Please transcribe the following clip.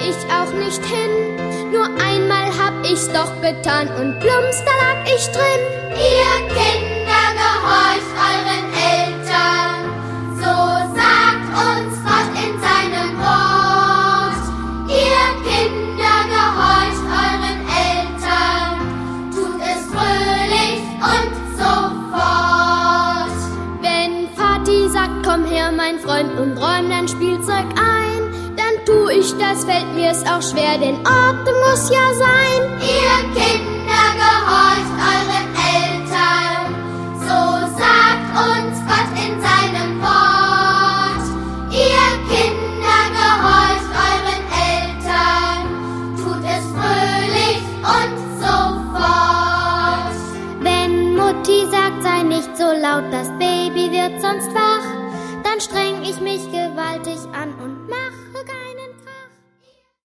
ich auch nicht hin. Nur einmal hab ich's doch getan und plumps, da lag ich drin. Ihr Kinder, gehorcht euren Eltern, so sagt uns Gott in seinem Wort. Ihr Kinder, gehorcht euren Eltern, tut es fröhlich und sofort. Wenn Vati sagt, komm her, mein Freund, und räum dein Spielzeug ein, dann tu ich das, fällt mir's auch schwer, denn Ordnung muss ja sein. Ihr Kinder, gehorcht euren Eltern, so sagt uns Gott in seinem Wort. Ihr Kinder, gehorcht euren Eltern, tut es fröhlich und sofort. Wenn Mutti sagt, sei nicht so laut, das Baby wird sonst wach, dann streng ich mich gewaltig an und mach